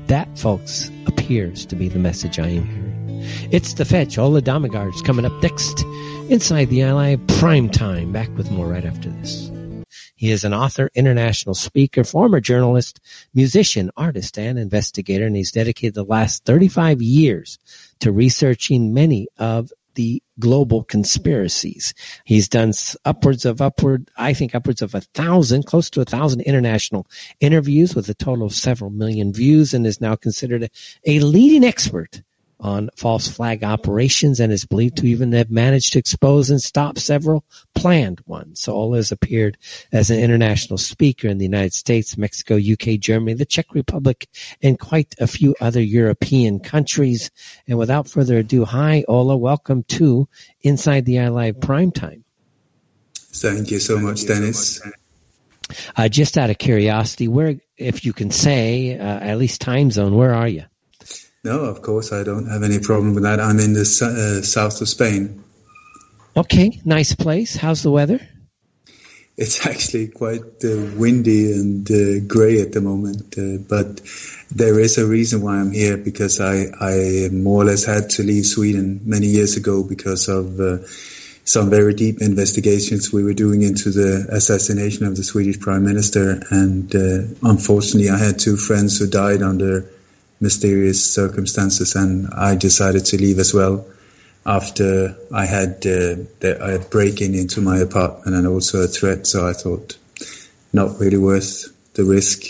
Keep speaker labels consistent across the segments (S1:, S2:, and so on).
S1: That, folks, appears to be the message I am hearing. It's The Fetch. Ola Damagard's coming up next. Inside the Ally Prime Time. Back with more right after this. He is an author, international speaker, former journalist, musician, artist, and investigator, and he's dedicated the last 35 years to researching many of the global conspiracies. He's done upwards of 1,000, close to 1,000 international interviews with a total of several million views, and is now considered a leading expert on false flag operations, and is believed to even have managed to expose and stop several planned ones. So Ola has appeared as an international speaker in the United States, Mexico, UK, Germany, the Czech Republic, and quite a few other European countries. And without further ado, hi, Ola. Welcome to Inside the Ally Primetime.
S2: Thank you so much, Dennis.
S1: Just out of curiosity, where, if you can say, at least time zone, where are you?
S2: No, of course, I don't have any problem with that. I'm in the south of Spain.
S1: Okay, nice place. How's the weather?
S2: It's actually quite windy and gray at the moment, but there is a reason why I'm here, because I more or less had to leave Sweden many years ago because of some very deep investigations we were doing into the assassination of the Swedish Prime Minister, and unfortunately I had two friends who died under mysterious circumstances, and I decided to leave as well after I had a break-in into my apartment and also a threat. So I thought, not really worth the risk.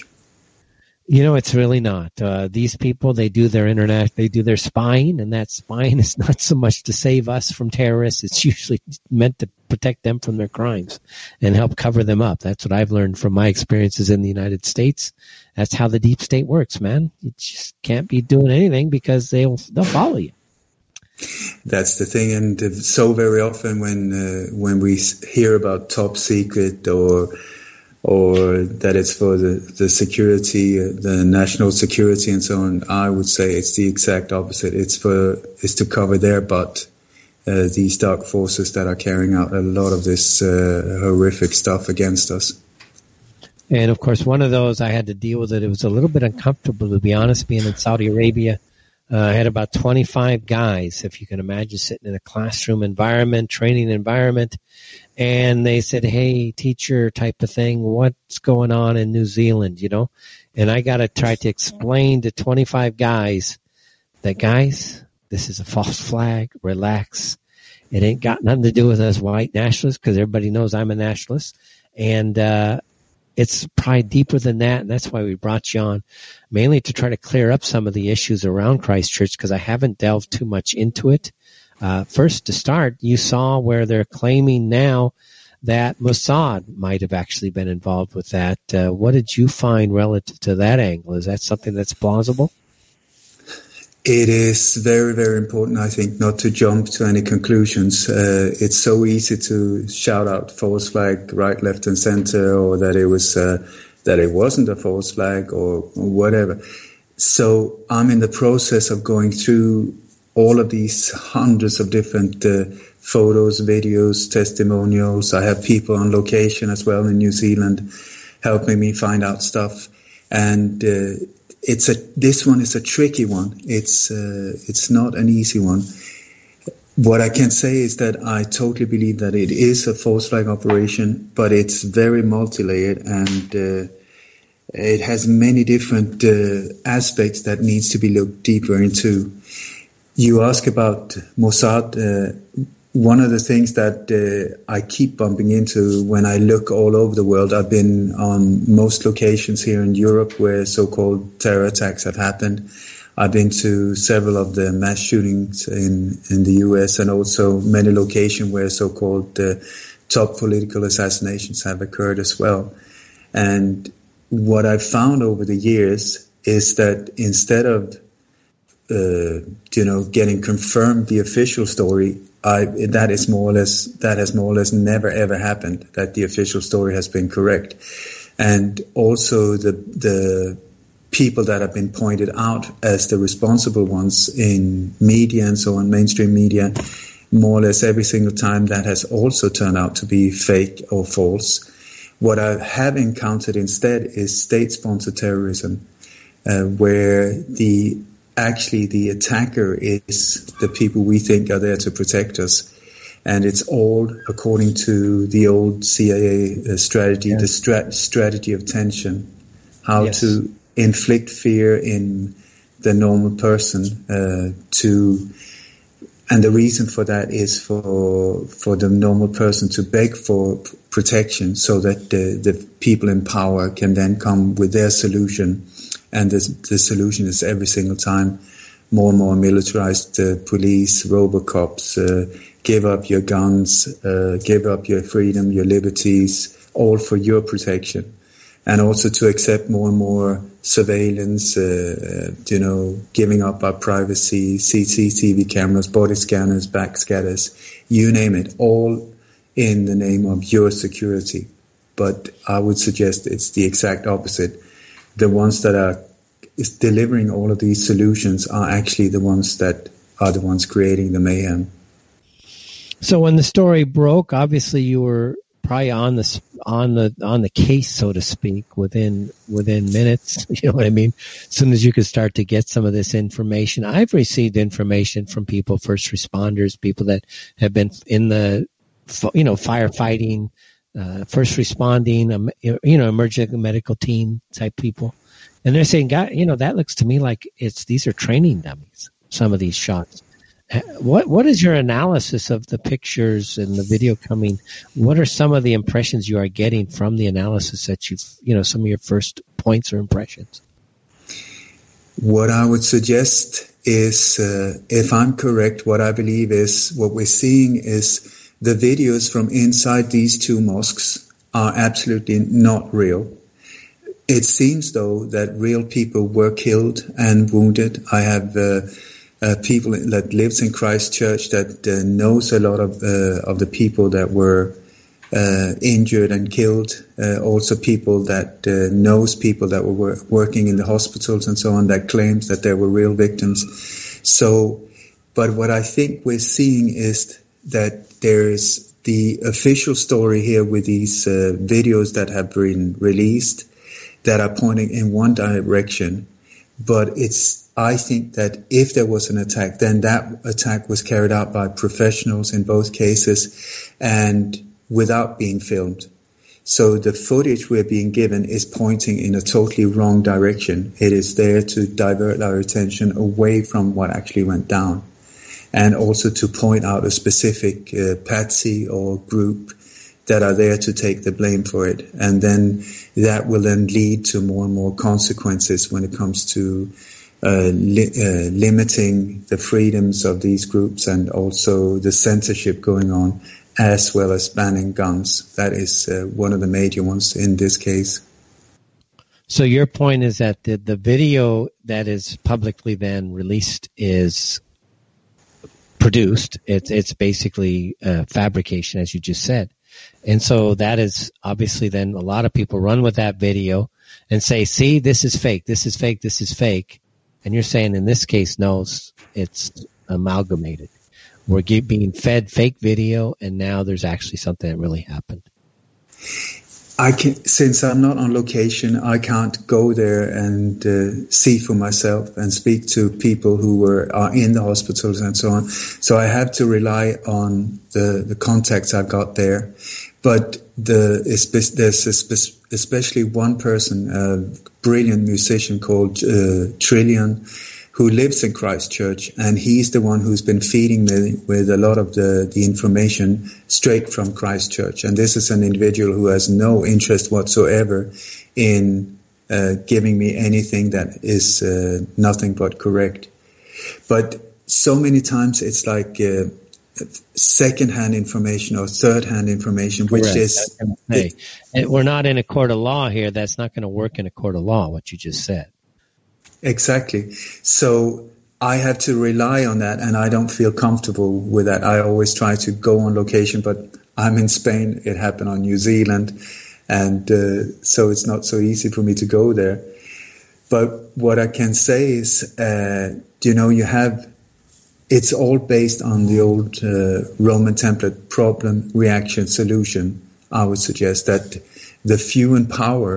S1: You know, it's really not. These people, they do their spying, and that spying is not so much to save us from terrorists. It's usually meant to protect them from their crimes and help cover them up. That's what I've learned from my experiences in the United States. That's how the deep state works, man. You just can't be doing anything because they'll follow you.
S2: That's the thing, and so very often when we hear about top secret or that it's for the security, the national security and so on, I would say it's the exact opposite. It's to cover their butt, these dark forces that are carrying out a lot of this horrific stuff against us.
S1: And of course, one of those I had to deal with it. It was a little bit uncomfortable, to be honest, being in Saudi Arabia. I had about 25 guys, if you can imagine, sitting in a classroom environment, training environment. And they said, hey, teacher type of thing, what's going on in New Zealand, you know? And I got to try to explain to 25 guys that, guys, this is a false flag. Relax. It ain't got nothing to do with us white nationalists, because everybody knows I'm a nationalist. And it's probably deeper than that, and that's why we brought you on, mainly to try to clear up some of the issues around Christchurch, because I haven't delved too much into it. First, to start, you saw where they're claiming now that Mossad might have actually been involved with that. What did you find relative to that angle? Is that something that's plausible?
S2: It is very, very important, I think, not to jump to any conclusions. It's so easy to shout out false flag right, left, and center, or that it wasn't a false flag, or whatever. So I'm in the process of going through all of these hundreds of different photos, videos, testimonials. I have people on location as well in New Zealand helping me find out stuff, and this one is a tricky one. It's not an easy one. What I can say is that I totally believe that it is a false flag operation, but it's very multi-layered, and it has many different aspects that needs to be looked deeper into. You ask about Mossad. One of the things that I keep bumping into when I look all over the world, I've been on most locations here in Europe where so-called terror attacks have happened. I've been to several of the mass shootings in the US, and also many locations where so-called top political assassinations have occurred as well. And what I've found over the years is that instead of getting confirmed the official story, that has more or less never ever happened, that the official story has been correct. And also the people that have been pointed out as the responsible ones in media and so on, mainstream media, more or less every single time that has also turned out to be fake or false. What I have encountered instead is state-sponsored terrorism. where the attacker is the people we think are there to protect us. And it's all according to the old CIA strategy, the strategy of tension, how to inflict fear in the normal person and the reason for that is for the normal person to beg for protection so that the people in power can then come with their solution. And the solution is every single time more and more militarized police, robocops, give up your guns, give up your freedom, your liberties, all for your protection. And also to accept more and more surveillance, giving up our privacy, CCTV cameras, body scanners, backscatters, you name it, all in the name of your security. But I would suggest it's the exact opposite. The ones that are delivering all of these solutions are actually the ones that are the ones creating the mayhem.
S1: So when the story broke, obviously you were probably on the case, so to speak, within minutes. You know what I mean? As soon as you could start to get some of this information, I've received information from people, first responders, people that have been in the, firefighting, first responding, emergency medical team type people, and they're saying, God, that looks to me like these are training dummies. Some of these shots. What is your analysis of the pictures and the video coming? What are some of the impressions you are getting from the analysis that some of your first points or impressions?
S2: What I would suggest is, if I'm correct, what I believe is what we're seeing is the videos from inside these two mosques are absolutely not real. It seems, though, that real people were killed and wounded. I have people that lives in Christchurch that knows a lot of the people that were injured and killed. Also people that knows people that were working in the hospitals and so on that claims that they were real victims. So, but what I think we're seeing is that there's the official story here with these videos that have been released that are pointing in one direction, but I think that if there was an attack, then that attack was carried out by professionals in both cases and without being filmed. So the footage we're being given is pointing in a totally wrong direction. It is there to divert our attention away from what actually went down, and also to point out a specific patsy or group that are there to take the blame for it. And then that will then lead to more and more consequences when it comes to limiting the freedoms of these groups and also the censorship going on, as well as banning guns. That is one of the major ones in this case.
S1: So your point is that the video that is publicly then released is produced. It's basically fabrication, as you just said. And so that is obviously then a lot of people run with that video and say, see, this is fake, this is fake, this is fake. And you're saying in this case, no, it's amalgamated. We're being fed fake video, and now there's actually something that really happened.
S2: Since I'm not on location, I can't go there and see for myself and speak to people who are in the hospitals and so on. So I have to rely on the contacts I've got there. But there's especially one person, a brilliant musician called Trillian, who lives in Christchurch, and he's the one who's been feeding me with a lot of the information straight from Christchurch. And this is an individual who has no interest whatsoever in giving me anything that is nothing but correct. But so many times it's like second-hand information or third-hand information, which is...
S1: We're not in a court of law here. That's not going to work in a court of law, what you just said.
S2: Exactly. So I have to rely on that, and I don't feel comfortable with that. I always try to go on location, but I'm in Spain. It happened on New Zealand, and so it's not so easy for me to go there. But what I can say is, you have... It's all based on the old Roman template, problem, reaction, solution. I would suggest that the few in power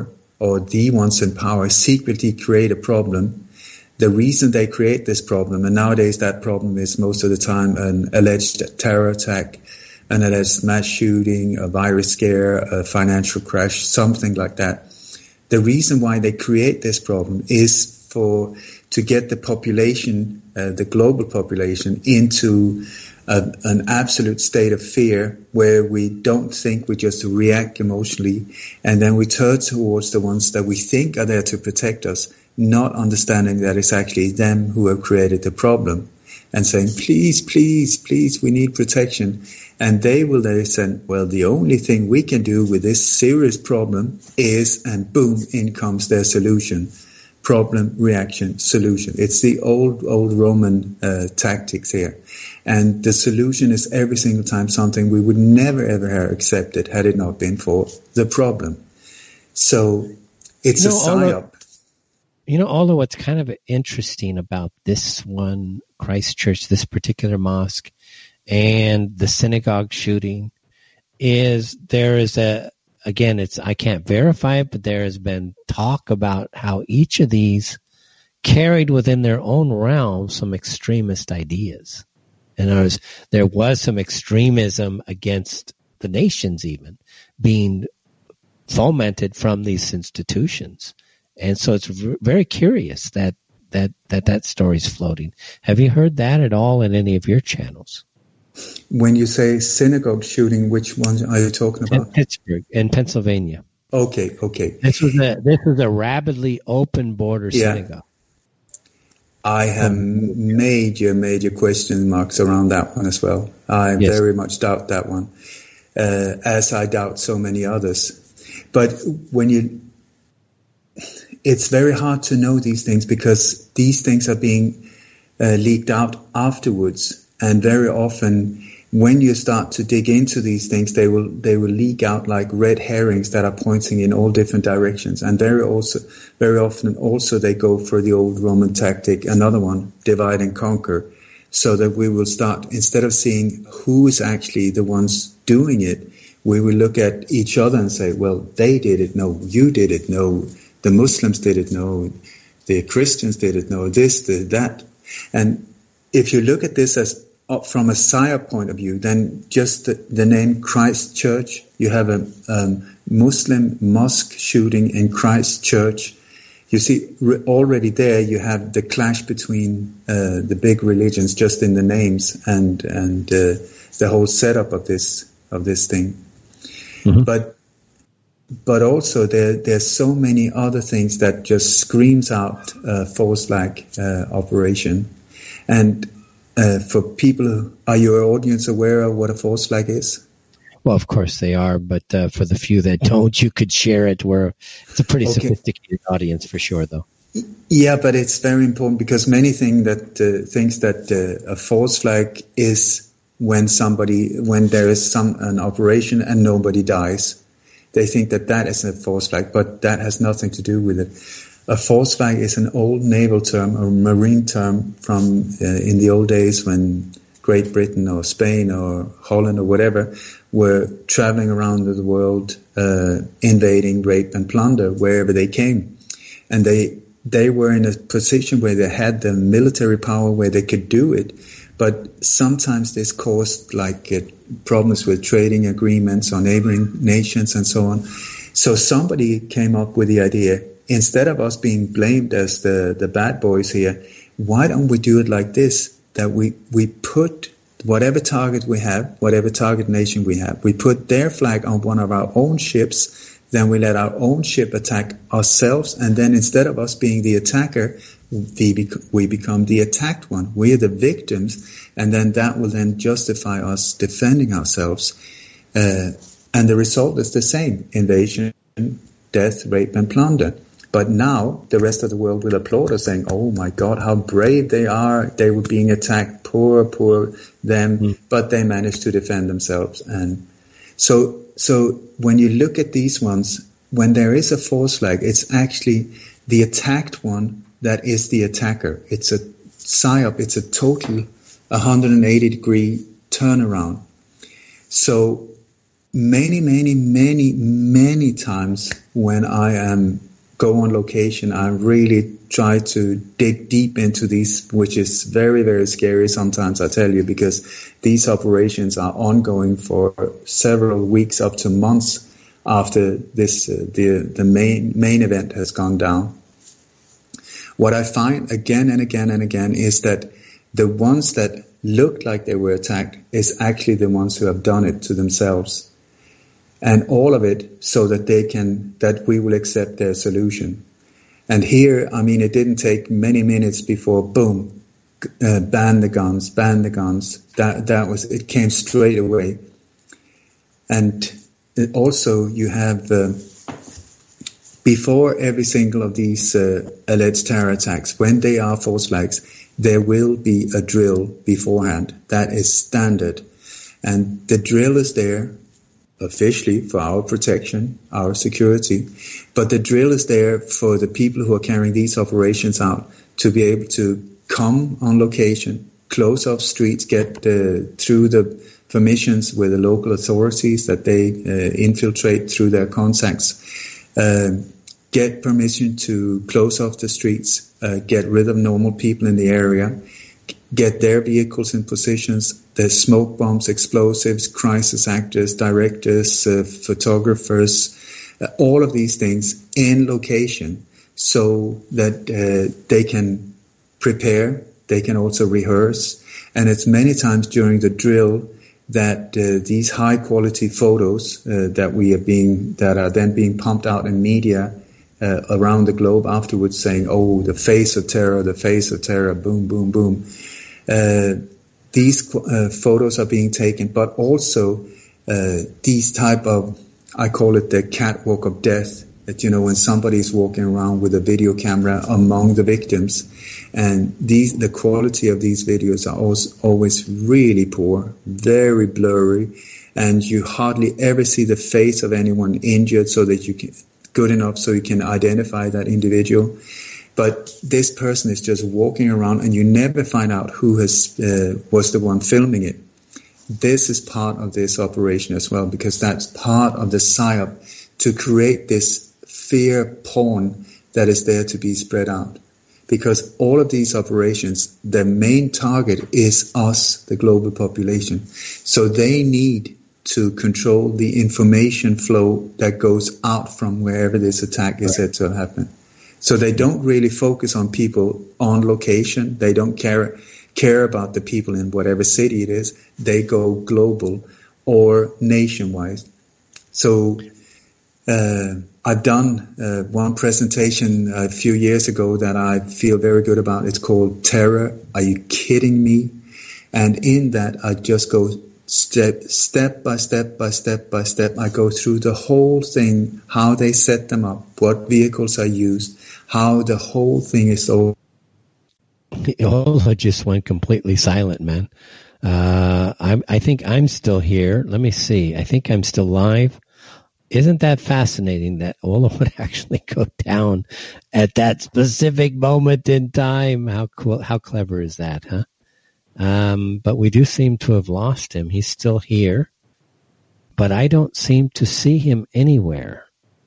S2: or the ones in power secretly create a problem. The reason they create this problem, and nowadays that problem is most of the time an alleged terror attack, an alleged mass shooting, a virus scare, a financial crash, something like that. The reason why they create this problem is to get the population, the global population, into an absolute state of fear where we don't think, we just react emotionally, and then we turn towards the ones that we think are there to protect us, not understanding that it's actually them who have created the problem, and saying, please, please, please, we need protection. And they will then say, well, the only thing we can do with this serious problem is, and boom, in comes their solution. Problem, reaction, solution. It's the old Roman tactics here. And the solution is every single time something we would never, ever have accepted had it not been for the problem. So it's a psyop.
S1: Although what's kind of interesting about this one, Christchurch, this particular mosque, and the synagogue shooting, is there is I can't verify it, but there has been talk about how each of these carried within their own realm some extremist ideas. And there was some extremism against the nations even being fomented from these institutions. And so it's very curious that story's floating. Have you heard that at all in any of your channels?
S2: When you say synagogue shooting, which ones are you talking about?
S1: In Pittsburgh, in Pennsylvania.
S2: Okay.
S1: This was a rapidly open border synagogue.
S2: I have major question marks around that one as well. I very much doubt that one, as I doubt so many others. But it's very hard to know these things because these things are being leaked out afterwards. And very often, when you start to dig into these things, they will leak out like red herrings that are pointing in all different directions. And very often also they go for the old Roman tactic, another one, divide and conquer, so that we will start, instead of seeing who is actually the ones doing it, we will look at each other and say, well, they did it, no, you did it, no, the Muslims did it, no, the Christians did it, no, this, that. And if you look at this as from a psyop point of view, then just the name Christchurch, you have a Muslim mosque shooting in Christchurch. You see, already there you have the clash between the big religions just in the names and the whole setup of this thing. Mm-hmm. But also there's so many other things that just screams out false flag operation. And for people, are your audience aware of what a false flag is?
S1: Well, of course they are, but for the few that don't, you could share it. It's a pretty sophisticated audience for sure, though.
S2: Yeah, but it's very important because many thinks that a false flag is when there is an operation and nobody dies. They think that is a false flag, but that has nothing to do with it. A false flag is an old naval term or marine term from in the old days when Great Britain or Spain or Holland or whatever were traveling around the world, invading, rape and plunder wherever they came. And they were in a position where they had the military power where they could do it. But sometimes this caused problems with trading agreements or neighboring nations and so on. So somebody came up with the idea, instead of us being blamed as the bad boys here, why don't we do it like this? That we put whatever target we have, whatever target nation we have, we put their flag on one of our own ships, then we let our own ship attack ourselves, and then instead of us being the attacker, we become the attacked one. We are the victims, and then that will then justify us defending ourselves. And the result is the same: invasion, death, rape, and plunder. But now the rest of the world will applaud us, saying, oh my God, how brave they are. They were being attacked, poor them, but they managed to defend themselves. And so when you look at these ones, when there is a false flag, it's actually the attacked one that is the attacker. It's a psyop. It's a total 180-degree turnaround. So many times when I am go on location. I really try to dig deep into these, which is very, very scary sometimes, I tell you, because these operations are ongoing for several weeks up to months after this the main event has gone down. What I find again and again and again is that the ones that looked like they were attacked is actually the ones who have done it to themselves. And all of it so that we will accept their solution. And here, I mean, it didn't take many minutes before, boom, ban the guns. It came straight away. And also you have, before every single of these alleged terror attacks, when they are false flags, there will be a drill beforehand. That is standard. And the drill is there officially for our protection, our security, but the drill is there for the people who are carrying these operations out to be able to come on location, close off streets, get through the permissions with the local authorities that they infiltrate through their contacts, get permission to close off the streets, get rid of normal people in the area, get their vehicles in positions, the smoke bombs, explosives, crisis actors, directors, photographers, all of these things in location so that they can prepare, they can also rehearse. And it's many times during the drill that these high quality photos that are then being pumped out in media around the globe afterwards saying, oh, the face of terror, boom, boom, boom. These photos are being taken, but also these type of, I call it the catwalk of death, that, you know, when somebody's walking around with a video camera among the victims, and the quality of these videos are always really poor, very blurry, and you hardly ever see the face of anyone injured so that you can, good enough so you can identify that individual. But this person is just walking around and you never find out who was the one filming it. This is part of this operation as well, because that's part of the psyop to create this fear porn that is there to be spread out. Because all of these operations, the main target is us, the global population. So they need to control the information flow that goes out from wherever this attack is said to happen. So they don't really focus on people on location. They don't care about the people in whatever city it is. They go global or nationwide. So I've done one presentation a few years ago that I feel very good about. It's called Terror. Are you kidding me? And in that, I just go step by step. I go through the whole thing, how they set them up, what vehicles are used, how the whole thing is over.
S1: Ola just went completely silent, man. I think I'm still here. Let me see. I think I'm still live. Isn't that fascinating that Ola would actually go down at that specific moment in time? How cool, how clever is that, huh? But we do seem to have lost him. He's still here, but I don't seem to see him anywhere.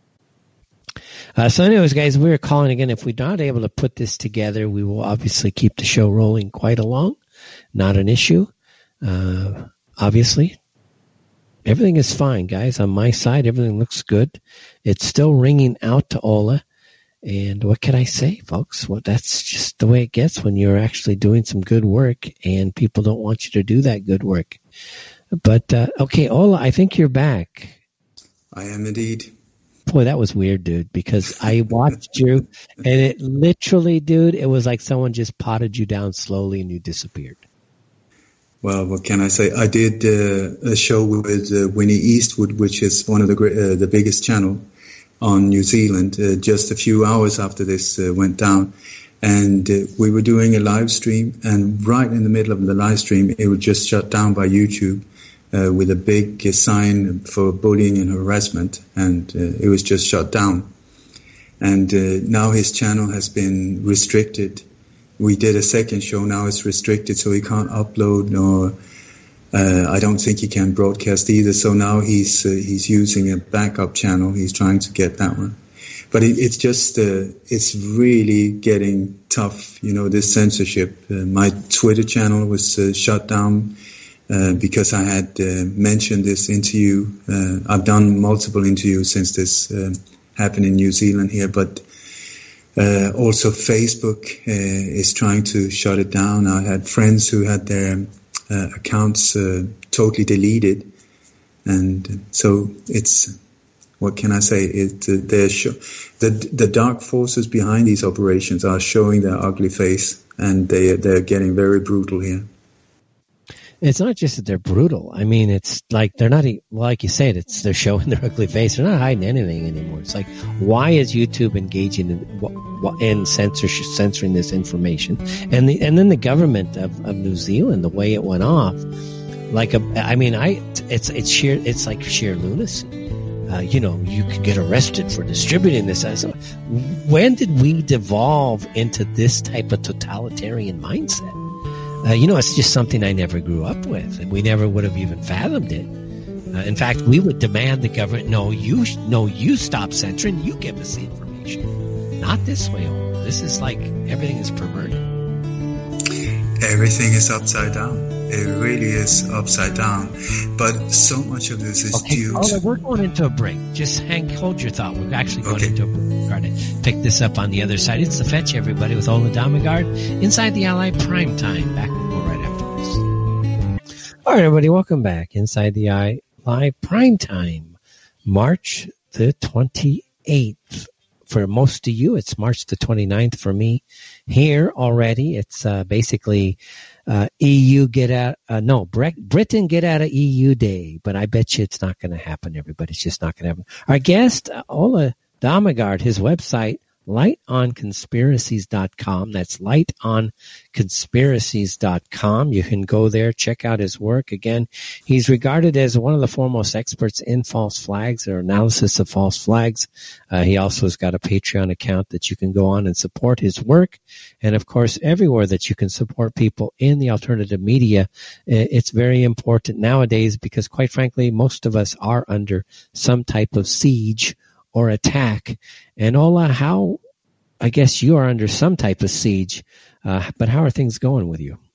S1: So anyways, guys, we were calling again. If we're not able to put this together, we will obviously keep the show rolling quite along. Not an issue. Obviously, everything is fine, guys. On my side, everything looks good. It's still ringing out to Ola. And what can I say, folks? Well, that's just the way it gets when you're actually doing some good work and people don't want you to do that good work. But, okay, Ola, I think you're back.
S2: I am indeed.
S1: Boy, that was weird, dude, because I watched you and it literally, dude, it was like someone just potted you down slowly and you disappeared.
S2: Well, what can I say? I did a show with Winnie Eastwood, which is one of the biggest channel on New Zealand, just a few hours after this went down. And we were doing a live stream, and right in the middle of the live stream, it was just shut down by YouTube with a big sign for bullying and harassment, and it was just shut down. And now his channel has been restricted. We did a second show, now it's restricted, so he can't upload, nor I don't think he can broadcast either. So now he's using a backup channel. He's trying to get that one. But it's just, it's really getting tough, this censorship. My Twitter channel was shut down because I had mentioned this interview. I've done multiple interviews since this happened in New Zealand here, but also Facebook is trying to shut it down. I had friends who had their accounts totally deleted, and so it's... What can I say? The dark forces behind these operations are showing their ugly face, and they're getting very brutal here.
S1: It's not just that they're brutal. I mean, it's like they're not, like you said, they're showing their ugly face. They're not hiding anything anymore. It's like, why is YouTube engaging in censoring this information? And then the government of New Zealand, the way it went off, it's like sheer lunacy. You could get arrested for distributing this. When did we devolve into this type of totalitarian mindset? It's just something I never grew up with, and we never would have even fathomed it. In fact, we would demand the government, you stop censoring, you give us the information. Not this way. This is like everything is perverted.
S2: Everything is upside down. It really is upside down. But so much of this is due to...
S1: we're going into a break. Just hold your thought. We're actually going into a break. We're going to pick this up on the other side. It's The Fetch, everybody, with Ola Damigard inside the Ally Prime Time. Back with more right after this. All right, everybody, welcome back inside the Ally Prime Time. March the 28th. For most of you, it's March the 29th. For me, here already, it's basically EU Britain get out of EU Day. But I bet you it's not going to happen, everybody. It's just not going to happen. Our guest, Ola Damigard, his website, lightonconspiracies.com. That's lightonconspiracies.com. You can go there, check out his work. Again, he's regarded as one of the foremost experts in false flags or analysis of false flags. He also has got a Patreon account that you can go on and support his work. And of course, everywhere that you can support people in the alternative media, it's very important nowadays because quite frankly, most of us are under some type of siege or attack. And Ola, I guess you are under some type of siege, but how are things going with you?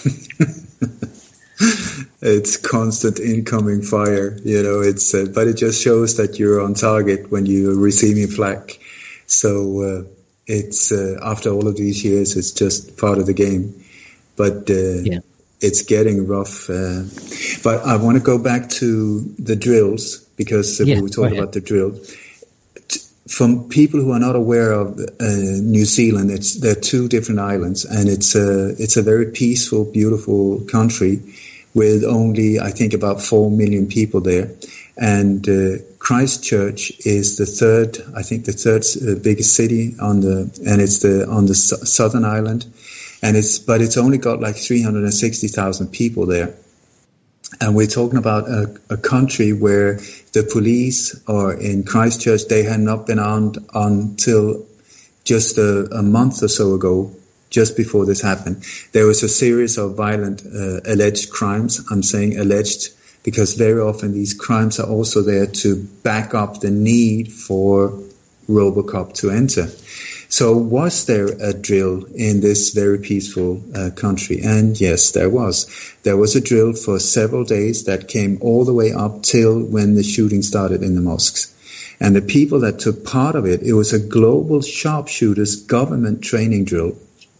S2: It's constant incoming fire, but it just shows that you're on target when you're receiving flak. So it's after all of these years, it's just part of the game. But it's getting rough. But I want to go back to the drills because we were talking about the drill. From people who are not aware of New Zealand, there are two different islands, and it's a very peaceful, beautiful country with only, I think, about 4 million people there. And Christchurch is the third biggest city on the southern island, but it's only got like 360,000 people there. And we're talking about a country where the police, or in Christchurch, they had not been armed until just a month or so ago, just before this happened. There was a series of violent alleged crimes. I'm saying alleged because very often these crimes are also there to back up the need for Robocop to enter. So was there a drill in this very peaceful country? And yes, there was. There was a drill for several days that came all the way up till when the shooting started in the mosques. And the people that took part of it was a global sharpshooters government training drill.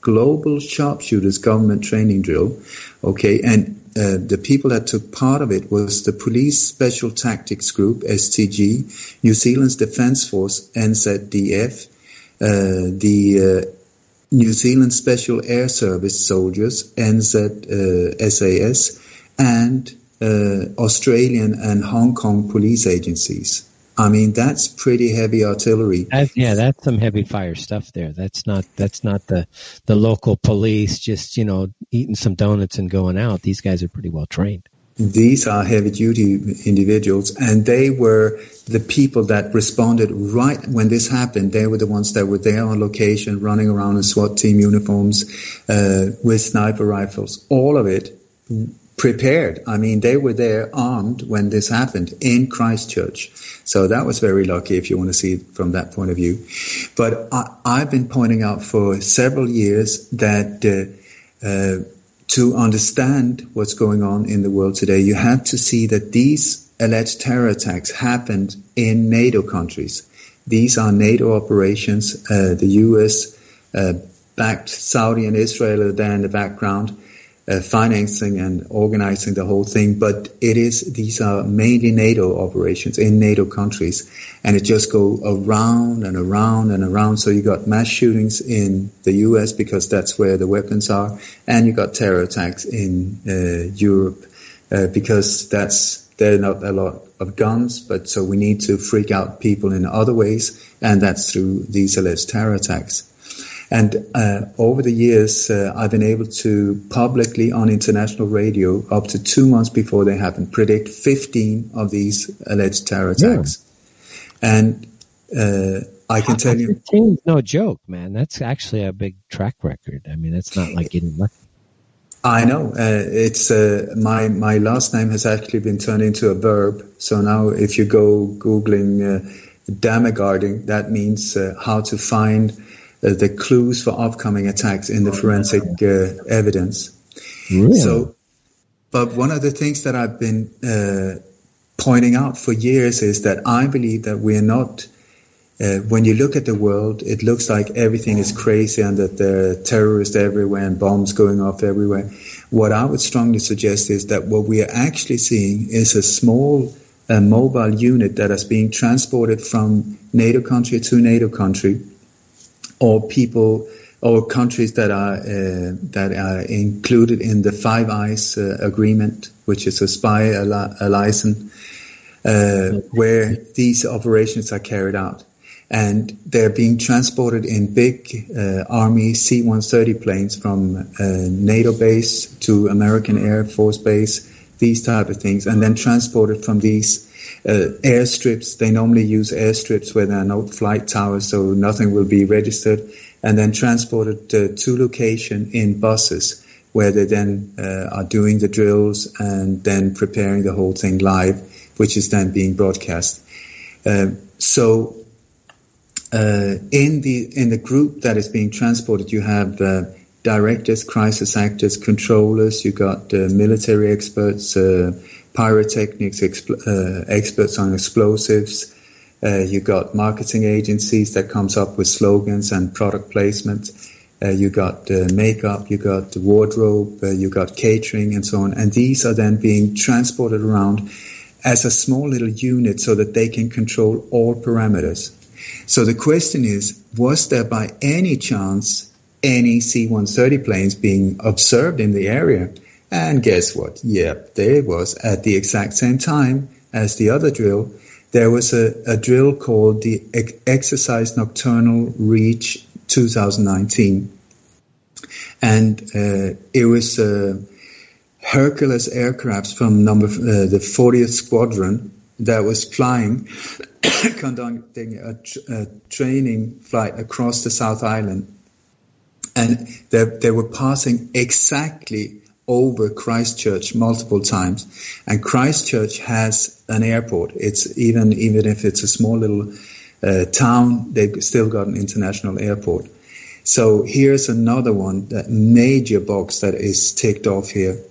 S2: Okay, and the people that took part of it was the Police Special Tactics Group, STG, New Zealand's Defence Force, NZDF, the New Zealand Special Air Service soldiers, SAS, and Australian and Hong Kong police agencies. I mean, that's pretty heavy artillery.
S1: That's some heavy fire stuff there. That's not the local police just, eating some donuts and going out. These guys are pretty well trained.
S2: These are heavy-duty individuals, and they were the people that responded right when this happened. They were the ones that were there on location, running around in SWAT team uniforms with sniper rifles. All of it prepared. I mean, they were there armed when this happened in Christchurch. So that was very lucky if you want to see it from that point of view. But I've been pointing out for several years that to understand what's going on in the world today, you have to see that these alleged terror attacks happened in NATO countries. These are NATO operations. The U.S. backed Saudi and Israel are there in the background, financing and organizing the whole thing. But these are mainly NATO operations in NATO countries, and it just go around and around and around. So you got mass shootings in the U.S. because that's where the weapons are, and you got terror attacks in Europe because there are not a lot of guns, but so we need to freak out people in other ways, and that's through these alleged terror attacks. And over the years, I've been able to publicly on international radio, up to 2 months before they happen, predict 15 of these alleged terror attacks. Yeah. And I can tell you...
S1: 15 is no joke, man. That's actually a big track record. I mean, it's not like getting lucky.
S2: I know. It's my last name has actually been turned into a verb. So now if you go Googling damagarding, that means how to find the clues for upcoming attacks in the forensic evidence. Really? So, but one of the things that I've been pointing out for years is that I believe that we are not, when you look at the world, it looks like everything is crazy and that there are terrorists everywhere and bombs going off everywhere. What I would strongly suggest is that what we are actually seeing is a small mobile unit that is being transported from NATO country to NATO country, or people or countries that are included in the Five Eyes agreement, which is a spy alliance, where these operations are carried out. And they're being transported in big Army C-130 planes from NATO base to American Air Force base, these type of things, and then transported from these airstrips. They normally use airstrips where there are no flight towers, so nothing will be registered, and then transported to location in buses where they then are doing the drills and then preparing the whole thing live, which is then being broadcast. In the group that is being transported, you have directors, crisis actors, controllers. You got military experts, pyrotechnics, experts on explosives. You got marketing agencies that comes up with slogans and product placement. You got makeup, you got wardrobe, you got catering and so on. And these are then being transported around as a small little unit so that they can control all parameters. So the question is, was there by any chance any C-130 planes being observed in the area? And guess what? Yep, there was at the exact same time as the other drill. There was a drill called the Exercise Nocturnal Reach 2019. And it was Hercules aircrafts from the 40th Squadron that was flying, conducting a training flight across the South Island. And they were passing exactly over Christchurch multiple times. And Christchurch has an airport. It's even if it's a small little town, they've still got an international airport. So here's another one, that major box that is ticked off here.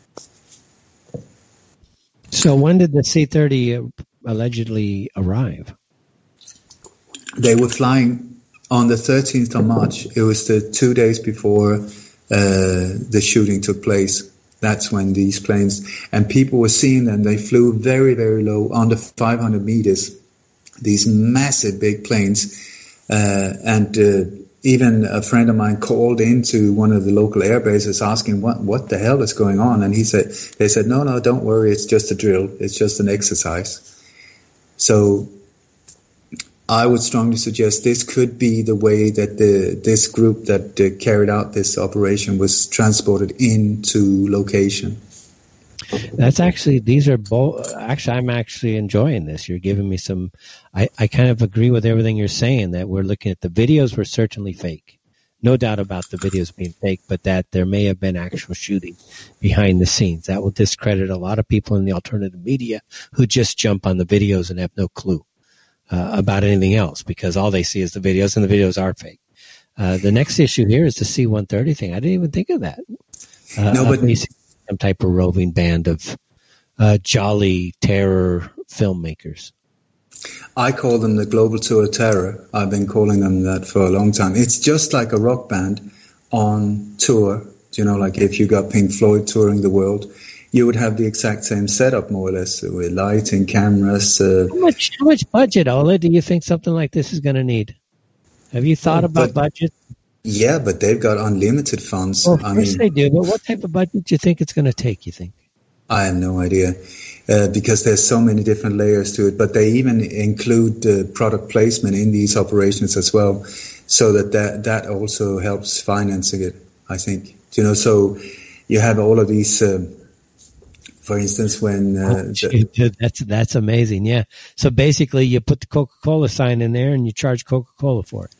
S1: So when did the C-30 allegedly arrive?
S2: They were flying on the 13th of March. It was the 2 days before the shooting took place. That's when these planes, and people were seeing them. They flew very, very low, under 500 meters, these massive big planes. Even a friend of mine called into one of the local air bases asking what the hell is going on. And they said, no, don't worry. It's just a drill. It's just an exercise. So I would strongly suggest this could be the way that this group that carried out this operation was transported into location.
S1: That's actually, these are both, actually, I'm actually enjoying this. You're giving me some, I kind of agree with everything you're saying, that we're looking at the videos were certainly fake. no doubt about the videos being fake, but that there may have been actual shooting behind the scenes. That will discredit a lot of people in the alternative media who just jump on the videos and have no clue about anything else, because all they see is the videos, and the videos are fake. The next issue here is the C-130 thing. I didn't even think of that.
S2: No, but
S1: some type of roving band of jolly terror filmmakers.
S2: I call them the Global Tour of Terror. I've been calling them that for a long time. It's just like a rock band on tour. You know, like if you got Pink Floyd touring the world, you would have the exact same setup, more or less, with lighting, cameras.
S1: How much budget, Ola, do you think something like this is going to need? Have you thought about budget?
S2: Yeah, but they've got unlimited funds.
S1: Well, of course they do, but what type of budget do you think it's going to take, you think?
S2: I have no idea, because there's so many different layers to it. But they even include product placement in these operations as well, so that also helps financing it, I think. You know, so you have all of these... for instance, when
S1: that's amazing, yeah. So basically, you put the Coca-Cola sign in there, and you charge Coca-Cola for it.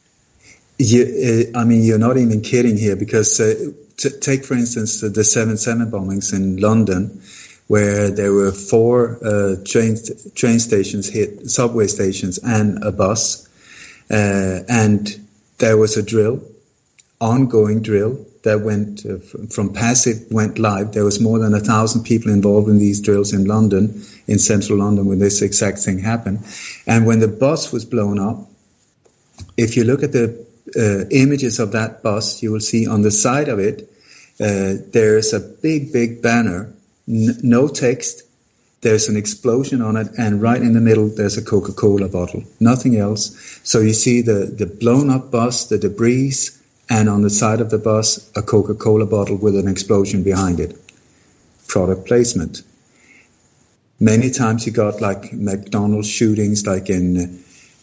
S2: I mean, you're not even kidding here, because take, for instance, the 7/7 bombings in London, where there were 4 train stations hit, subway stations, and a bus, and there was a drill, ongoing drill. That went from passive, went live. There was more than 1,000 people involved in these drills in London, in central London, when this exact thing happened. And when the bus was blown up, if you look at the images of that bus, you will see on the side of it, there's a big banner, no text. There's an explosion on it, and right in the middle, there's a Coca-Cola bottle, nothing else. So you see the blown up bus, the debris, and on the side of the bus, a Coca-Cola bottle with an explosion behind it. Product placement. Many times you got like McDonald's shootings, like in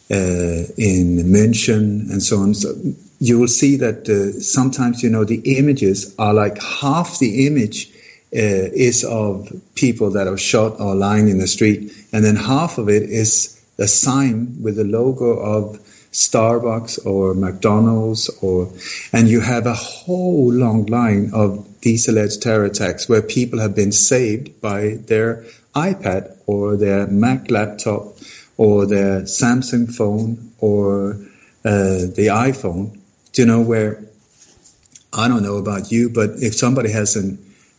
S2: München and so on. So you will see that sometimes, you know, the images are like half the image is of people that are shot or lying in the street, and then half of it is a sign with the logo of Starbucks or McDonald's, and you have a whole long line of these alleged terror attacks where people have been saved by their iPad or their Mac laptop or their Samsung phone or the iPhone. You know, where, I don't know about you, but if somebody has an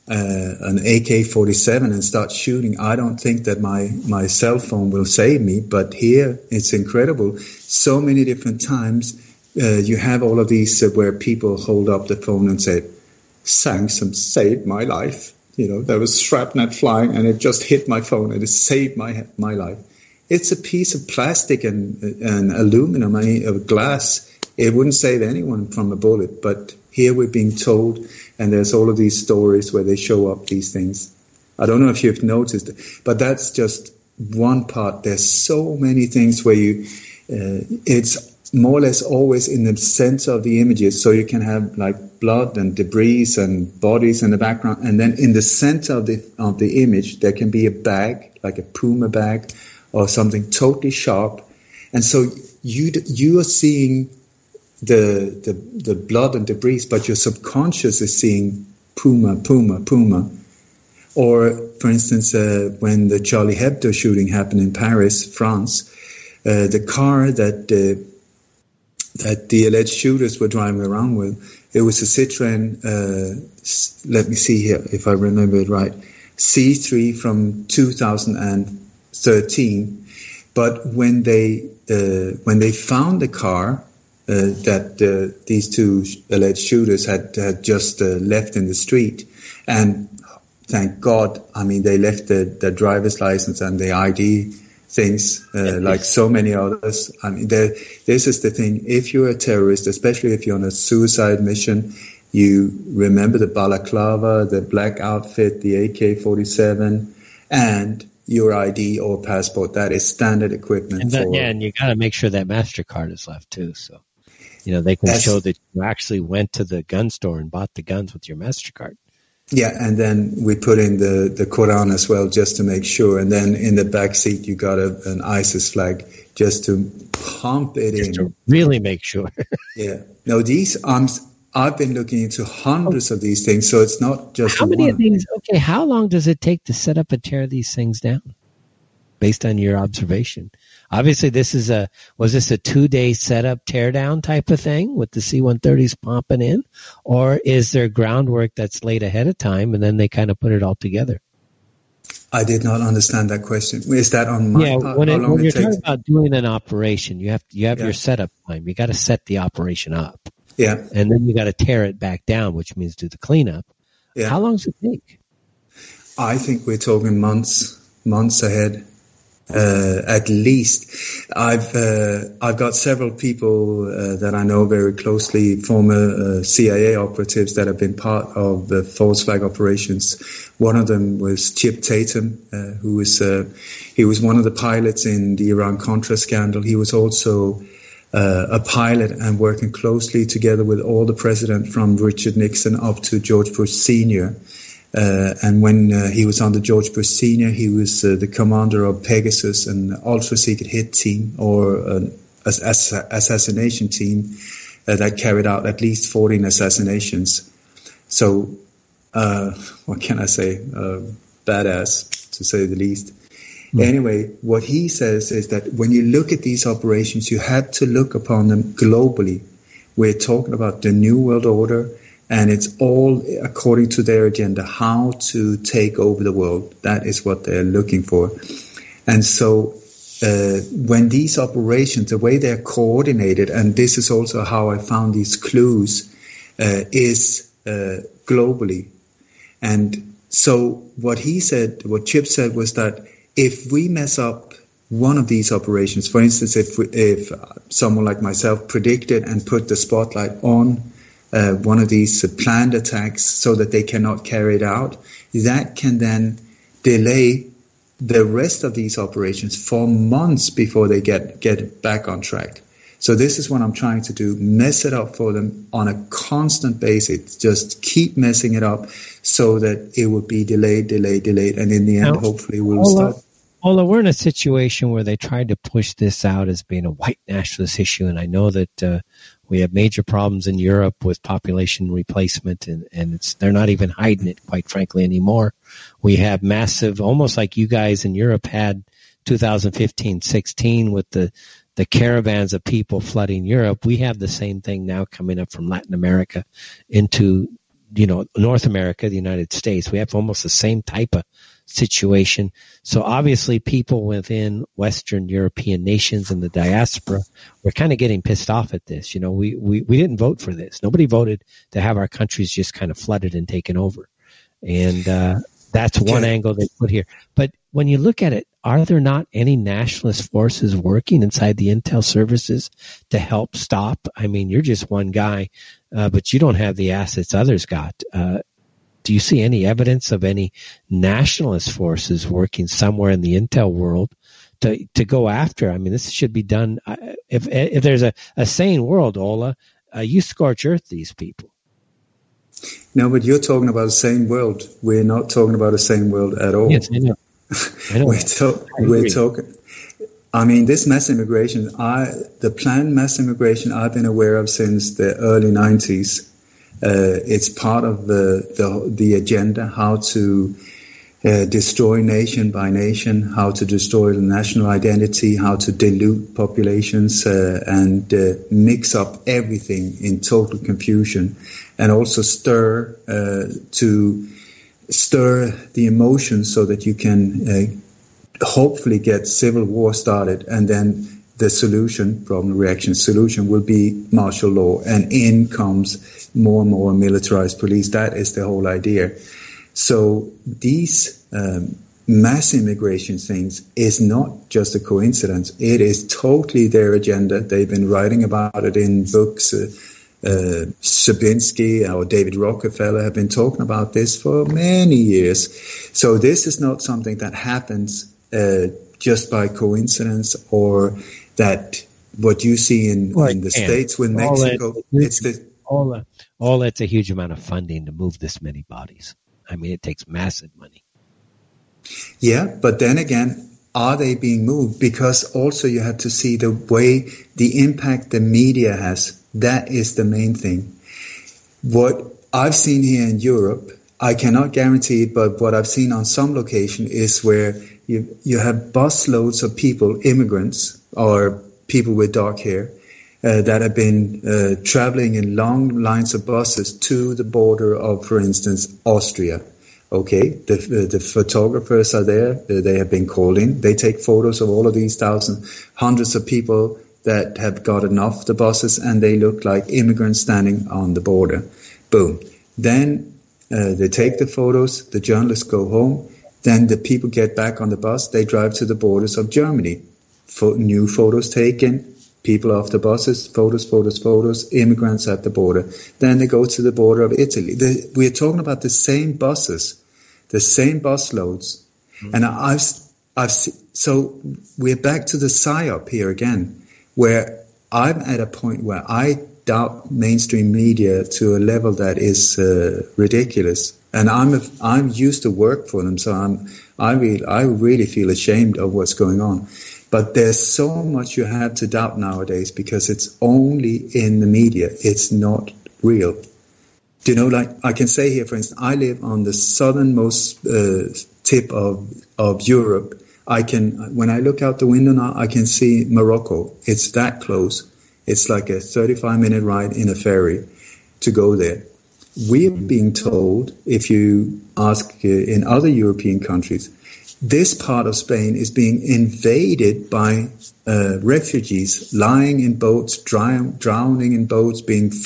S2: AK-47 and starts shooting, I don't think that my cell phone will save me. But here, it's incredible. So many different times, you have all of these where people hold up the phone and say, Samsung saved my life. You know, there was shrapnel flying and it just hit my phone and it saved my life. It's a piece of plastic and aluminum, of glass. It wouldn't save anyone from a bullet, but here we're being told, and there's all of these stories where they show up these things. I don't know if you've noticed it, but that's just one part. There's so many things where it's more or less always in the center of the images, so you can have like blood and debris and bodies in the background, and then in the center of the image there can be a bag, like a Puma bag or something totally sharp, and so you are seeing the blood and debris, but your subconscious is seeing Puma, Puma, Puma. Or, for instance, when the Charlie Hebdo shooting happened in Paris, France, the car that the alleged shooters were driving around with, it was a Citroën, let me see here if I remember it right, C3 from 2013. But when they found the car, that these two alleged shooters had just left in the street, and thank God, I mean, they left the driver's license and the ID things, like so many others. I mean, this is the thing. If you're a terrorist, especially if you're on a suicide mission, you remember the balaclava, the black outfit, the AK-47, and your ID or passport. That is standard equipment.
S1: And you got to make sure that MasterCard is left too, so you know they can show that you actually went to the gun store and bought the guns with your MasterCard.
S2: Yeah, and then we put in the Quran as well, just to make sure. And then in the back seat, you got an ISIS flag, just to pump it in.
S1: Just to really make sure.
S2: Yeah. No, these arms, I've been looking into hundreds of these things, so it's not just
S1: how many
S2: one.
S1: of these? Okay, how long does it take to set up and tear these things down, based on your observation? Obviously, was this a 2-day setup teardown type of thing with the C-130s pumping in, or is there groundwork that's laid ahead of time and then they kind of put it all together?
S2: I did not understand that question. Is that on my part?
S1: When you're talking about doing an operation, you have your setup time. You got to set the operation up.
S2: Yeah.
S1: And then you got to tear it back down, which means do the cleanup. Yeah. How long does it take?
S2: I think we're talking months ahead. At least, I've got several people that I know very closely, former CIA operatives that have been part of the false flag operations. One of them was Chip Tatum, who was he was one of the pilots in the Iran-Contra scandal. He was also a pilot and working closely together with all the presidents from Richard Nixon up to George Bush Sr. And when he was under George Bush Sr., he was the commander of Pegasus, an ultra-secret hit team or an assassination team that carried out at least 14 assassinations. So, what can I say? Badass, to say the least. Anyway, what he says is that when you look at these operations, you have to look upon them globally. We're talking about the New World Order, and it's all according to their agenda, how to take over the world. That is what they're looking for. And so when these operations, the way they're coordinated, and this is also how I found these clues, is globally. And so what Chip said was that if we mess up one of these operations, for instance, if someone like myself predicted and put the spotlight on one of these planned attacks so that they cannot carry it out, that can then delay the rest of these operations for months before they get back on track. So this is what I'm trying to do, mess it up for them on a constant basis, just keep messing it up so that it will be delayed, and in the end, hopefully we'll stop.
S1: Ola, we're in a situation where they tried to push this out as being a white nationalist issue, and I know that we have major problems in Europe with population replacement, and they're not even hiding it, quite frankly, anymore. We have massive, almost like you guys in Europe had 2015-16 with the caravans of people flooding Europe. We have the same thing now coming up from Latin America into, North America, the United States. We have almost the same type of situation. So obviously people within Western European nations and the diaspora were kind of getting pissed off at this. We didn't vote for this. Nobody voted to have our countries just kind of flooded and taken over. And that's one angle they put here. But when you look at it, are there not any nationalist forces working inside the intel services to help stop? I mean, you're just one guy, but you don't have the assets others got. Do you see any evidence of any nationalist forces working somewhere in the intel world to go after? I mean, this should be done. If there's a sane world, Ola, you scorch earth these people.
S2: No, but you're talking about a sane world. We're not talking about a sane world at all.
S1: Yes, I know.
S2: We're talking. I mean, this mass immigration, the planned mass immigration I've been aware of since the early 90s. It's part of the agenda, how to destroy nation by nation, how to destroy the national identity, how to dilute populations and mix up everything in total confusion, and also stir the emotions so that you can hopefully get civil war started, and then the problem reaction solution will be martial law, and in comes more and more militarized police. That is the whole idea. So these mass immigration things is not just a coincidence. It is totally their agenda. They've been writing about it in books. Sabinsky or David Rockefeller have been talking about this for many years. So this is not something that happens just by coincidence, or that what you see in the States with Mexico.
S1: All that's a huge amount of funding to move this many bodies. I mean, it takes massive money.
S2: Yeah, but then again, are they being moved? Because also you have to see the impact the media has. That is the main thing. What I've seen here in Europe, I cannot guarantee it, but what I've seen on some location is where you have bus loads of people, immigrants or people with dark hair, that have been traveling in long lines of buses to the border of, for instance, Austria. Okay, the photographers are there. They have been called in. They take photos of all of these hundreds of people that have gotten off the buses, and they look like immigrants standing on the border. Boom. Then they take the photos. The journalists go home. Then the people get back on the bus. They drive to the borders of Germany. New photos taken. People off the buses, photos, immigrants at the border. Then they go to the border of Italy. We're talking about the same buses, the same bus loads. Mm-hmm. And so we're back to the PSYOP here again, where I'm at a point where I doubt mainstream media to a level that is ridiculous. And I'm used to work for them, so I really feel ashamed of what's going on. But there's so much you have to doubt nowadays because it's only in the media. It's not real. Do you know, like I can say here, for instance, I live on the southernmost tip of Europe. When I look out the window now, I can see Morocco. It's that close. It's like a 35-minute ride in a ferry to go there. We're being told, if you ask in other European countries, this part of Spain is being invaded by refugees lying in boats, drowning in boats,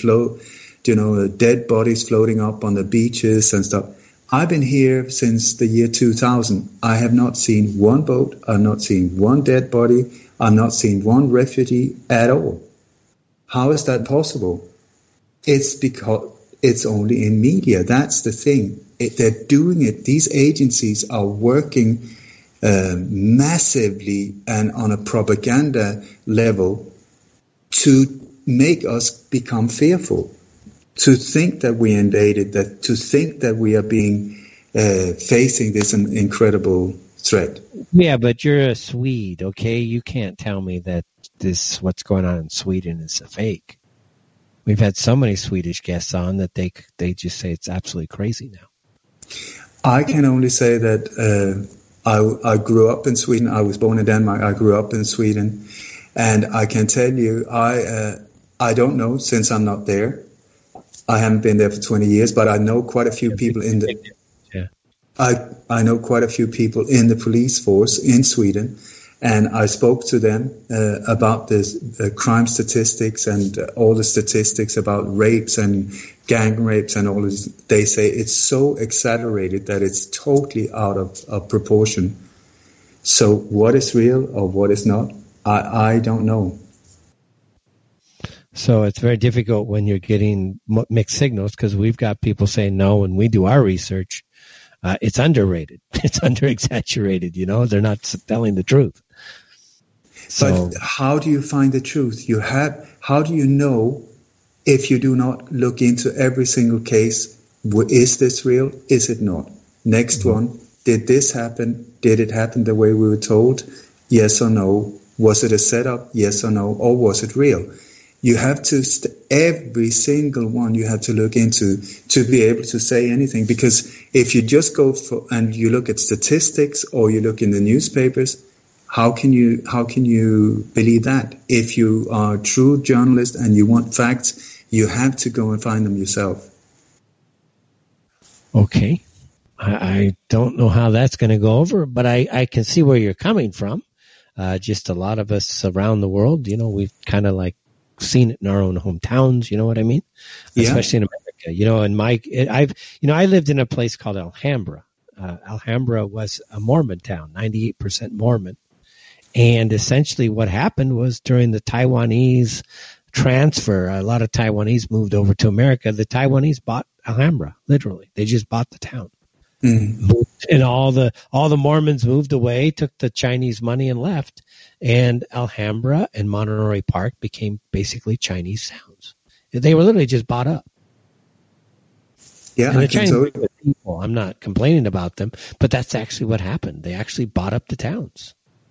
S2: dead bodies floating up on the beaches and stuff. I've been here since the year 2000. I have not seen one boat. I've not seen one dead body. I've not seen one refugee at all. How is that possible? It's because it's only in media. That's the thing. They're doing it. These agencies are working massively and on a propaganda level to make us become fearful, to think that we're invaded, to think that we are being facing this incredible threat.
S1: Yeah, but you're a Swede, okay? You can't tell me that what's going on in Sweden is a fake. We've had so many Swedish guests on that they just say it's absolutely crazy now.
S2: I can only say that I grew up in Sweden. I was born in Denmark. I grew up in Sweden. And I can tell you, I don't know, since I'm not there. I haven't been there for 20 years, but I know quite a few people in the... Yeah. I know quite a few people in the police force in Sweden. And I spoke to them about the crime statistics and all the statistics about rapes and gang rapes and all this. They say it's so exaggerated that it's totally out of proportion. So what is real or what is not, I don't know.
S1: So it's very difficult when you're getting mixed signals because we've got people saying no, and we do our research. It's underrated. It's under-exaggerated, They're not telling the truth.
S2: So, but how do you find the truth? How do you know if you do not look into every single case? Is this real? Is it not? Next one, did this happen? Did it happen the way we were told? Yes or no? Was it a setup? Yes or no? Or was it real? You have to, every single one you have to look into to be able to say anything. Because if you just go and you look at statistics or you look in the newspapers, how can you believe that? If you are a true journalist and you want facts, you have to go and find them yourself.
S1: Okay. I don't know how that's going to go over, but I can see where you're coming from. Just a lot of us around the world, we've kind of like seen it in our own hometowns. You know what I mean? Yeah. Especially in America. I lived in a place called Alhambra. Alhambra was a Mormon town, 98% Mormon. And essentially what happened was during the Taiwanese transfer, a lot of Taiwanese moved over to America. The Taiwanese bought Alhambra, literally. They just bought the town. Mm. And all the Mormons moved away, took the Chinese money and left. And Alhambra and Monterey Park became basically Chinese towns. They were literally just bought up.
S2: Yeah,
S1: and the Chinese people, I'm not complaining about them, but that's actually what happened. They actually bought up the towns.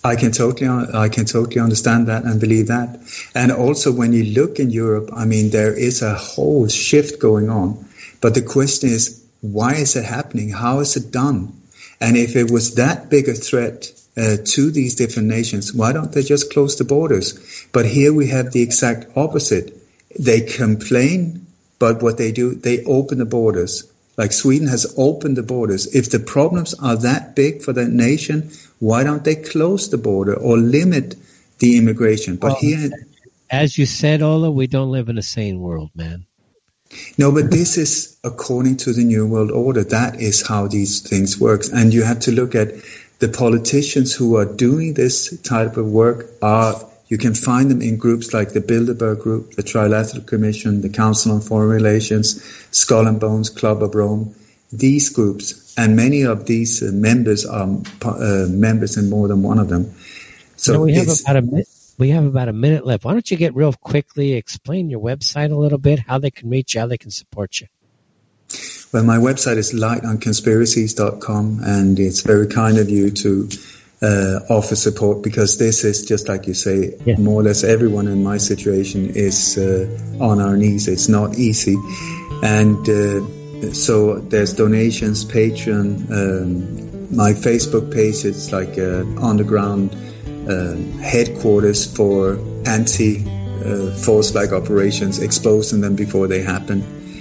S2: I can totally understand that and believe that. And also, when you look in Europe, I mean, there is a whole shift going on. But the question is, why is it happening? How is it done? And if it was that big a threat to these different nations, why don't they just close the borders? But here we have the exact opposite. They complain, but what they do, they open the borders. Like Sweden has opened the borders. If the problems are that big for that nation, why don't they close the border or limit the immigration? But here,
S1: as you said, Ola, we don't live in a sane world, man.
S2: No, but this is according to the New World Order. That is how these things work. And you have to look at the politicians who are doing this type of work. You can find them in groups like the Bilderberg Group, the Trilateral Commission, the Council on Foreign Relations, Skull and Bones, Club of Rome. These groups, and many of these members are members in more than one of them. So
S1: we have about a minute left. Why don't you get real quickly, explain your website a little bit, how they can reach you, how they can support you.
S2: Well, my website is lightonconspiracies.com, and it's very kind of you to offer support, because this is, just like you say, more or less everyone in my situation is on our knees. It's not easy. And so there's donations, Patreon, my Facebook page. It's like underground headquarters for anti-false flag operations, exposing them before they happen.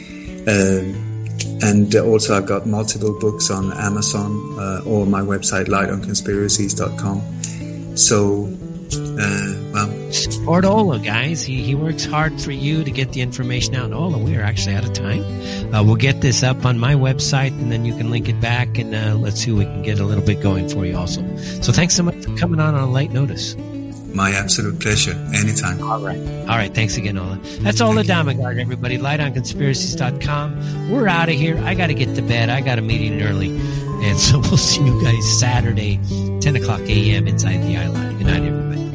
S2: And also I've got multiple books on Amazon or my website, lightonconspiracies.com. So,
S1: support Ola, guys. He works hard for you to get the information out. And Ola, we are actually out of time. We'll get this up on my website, and then you can link it back, and let's see if we can get a little bit going for you also. So thanks so much for coming on late notice.
S2: My absolute pleasure. Anytime.
S1: All right. Thanks again, Ola. That's Ola Damegard, everybody. lightonconspiracies.com. We're out of here. I got to get to bed. I got a meeting early. And so we'll see you guys Saturday, 10 o'clock a.m. inside the Eye Line. Good night, everybody.